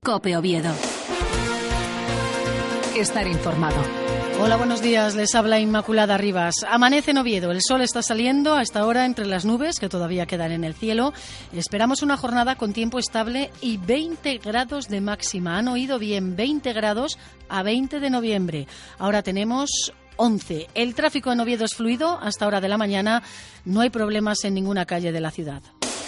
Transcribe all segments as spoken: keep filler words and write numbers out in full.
COPE Oviedo. Estar informado. Hola, buenos días. Les habla Inmaculada Rivas. Amanece en Oviedo. El sol está saliendo a esta hora entre las nubes que todavía quedan en el cielo. Esperamos una jornada con tiempo estable y veinte grados de máxima. Han oído bien, veinte grados a veinte de noviembre. Ahora tenemos once. El tráfico en Oviedo es fluido. Hasta hora de la mañana no hay problemas en ninguna calle de la ciudad.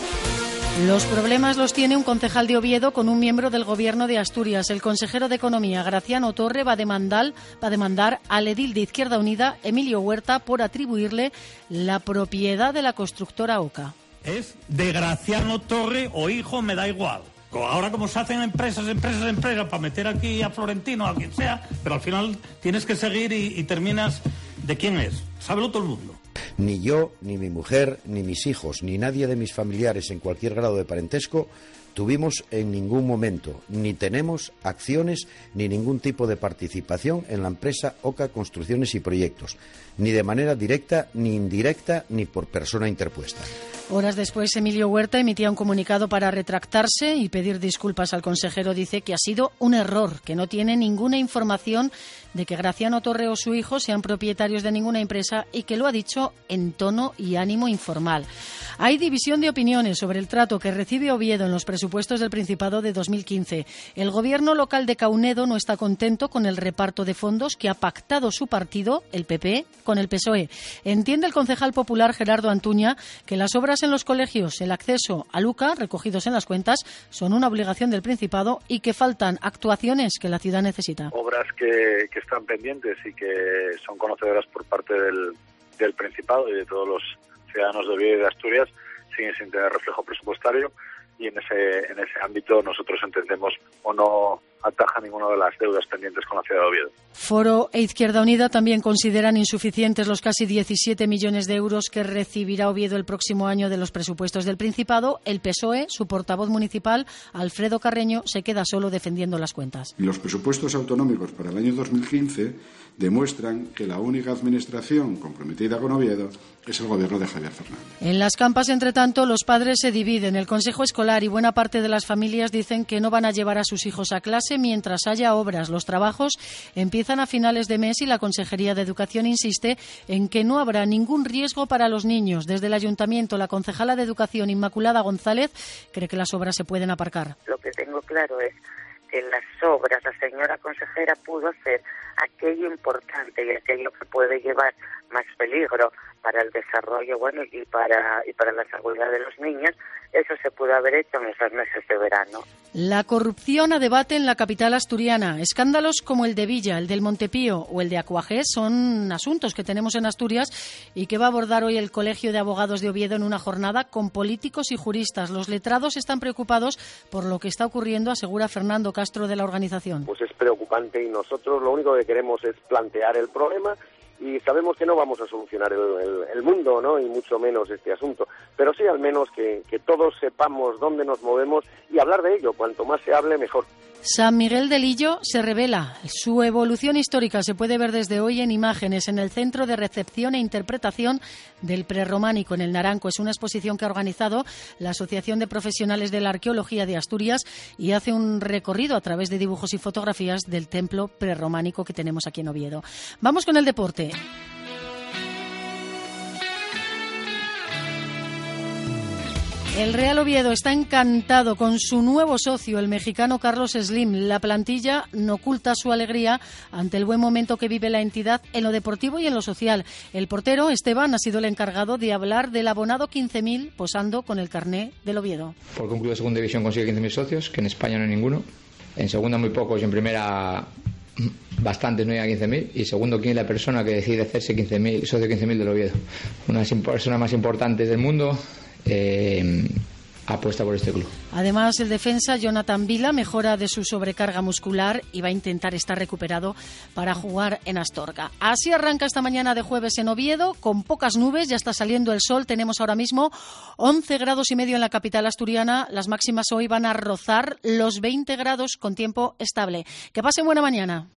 Los problemas los tiene un concejal de Oviedo con un miembro del Gobierno de Asturias. El consejero de Economía, Graciano Torre, va a demandar, va a demandar al edil de Izquierda Unida, Emilio Huerta, por atribuirle la propiedad de la constructora Oca. Es de Graciano Torre o hijo, me da igual. Ahora como se hacen empresas, empresas, empresas, para meter aquí a Florentino, a quien sea, pero al final tienes que seguir y, y terminas de quién es. Sábelo todo el mundo. Ni yo, ni mi mujer, ni mis hijos, ni nadie de mis familiares en cualquier grado de parentesco tuvimos en ningún momento, ni tenemos acciones ni ningún tipo de participación en la empresa Oca Construcciones y Proyectos, ni de manera directa, ni indirecta, ni por persona interpuesta. Horas después, Emilio Huerta emitía un comunicado para retractarse y pedir disculpas al consejero. Dice que ha sido un error, que no tiene ninguna información de que Graciano Torre o su hijo sean propietarios de ninguna empresa y que lo ha dicho en tono y ánimo informal. Hay división de opiniones sobre el trato que recibe Oviedo en los presupuestos del Principado de dos mil quince. El gobierno local de Caunedo no está contento con el reparto de fondos que ha pactado su partido, el P P, con el P S O E. Entiende el concejal popular Gerardo Antuña que las obras en los colegios, el acceso a Luca, recogidos en las cuentas, son una obligación del Principado y que faltan actuaciones que la ciudad necesita. Obras que, que están pendientes y que son conocedoras por parte del, del Principado y de todos los ciudadanos de Oviedo y de Asturias siguen sin tener reflejo presupuestario y en ese en ese ámbito nosotros entendemos o no ataja ninguna de las deudas pendientes con la ciudad de Oviedo. Foro e Izquierda Unida también consideran insuficientes los casi diecisiete millones de euros que recibirá Oviedo el próximo año de los presupuestos del Principado. El P S O E, su portavoz municipal, Alfredo Carreño, se queda solo defendiendo las cuentas. Los presupuestos autonómicos para el año dos mil quince demuestran que la única administración comprometida con Oviedo es el gobierno de Javier Fernández. En las Campas, entre tanto, los padres se dividen. El Consejo Escolar y buena parte de las familias dicen que no van a llevar a sus hijos a clase mientras haya obras. Los trabajos empiezan a finales de mes y la Consejería de Educación insiste en que no habrá ningún riesgo para los niños. Desde el Ayuntamiento, la concejala de Educación, Inmaculada González, cree que las obras se pueden aparcar. Lo que tengo claro es que en las obras la señora consejera pudo hacer aquello importante y aquello que puede llevar más peligro para el desarrollo, bueno, y para y para la seguridad de los niños. Eso se pudo haber hecho en esos meses de verano. La corrupción a debate en la capital asturiana. Escándalos como el de Villa, el del Montepío o el de Acuajés son asuntos que tenemos en Asturias y que va a abordar hoy el Colegio de Abogados de Oviedo en una jornada con políticos y juristas. Los letrados están preocupados por lo que está ocurriendo, asegura Fernando Castro de la organización. Pues es preocupante y nosotros lo único que queremos es plantear el problema. Y sabemos que no vamos a solucionar el, el, el mundo, ¿no? Y mucho menos este asunto. Pero sí, al menos que, que todos sepamos dónde nos movemos y hablar de ello. Cuanto más se hable, mejor. San Miguel del Illo se revela. Su evolución histórica se puede ver desde hoy en imágenes en el Centro de Recepción e Interpretación del Prerrománico en el Naranco. Es una exposición que ha organizado la Asociación de Profesionales de la Arqueología de Asturias y hace un recorrido a través de dibujos y fotografías del templo prerrománico que tenemos aquí en Oviedo. Vamos con el deporte. El Real Oviedo está encantado con su nuevo socio, el mexicano Carlos Slim. La plantilla no oculta su alegría ante el buen momento que vive la entidad en lo deportivo y en lo social. El portero, Esteban, ha sido el encargado de hablar del abonado quince mil posando con el carné del Oviedo. Porque un club de segunda división consigue quince mil socios, que en España no hay ninguno. En segunda muy pocos y en primera bastantes, no llega a quince mil. Y segundo, ¿quién es la persona que decide hacerse quince mil, socio quince mil del Oviedo? Una de las personas más importantes del mundo. Eh, apuesta por este club. Además, el defensa Jonathan Vila mejora de su sobrecarga muscular y va a intentar estar recuperado para jugar en Astorga. Así arranca esta mañana de jueves en Oviedo, con pocas nubes, ya está saliendo el sol. Tenemos ahora mismo once grados y medio en la capital asturiana. Las máximas hoy van a rozar los veinte grados con tiempo estable. Que pasen buena mañana.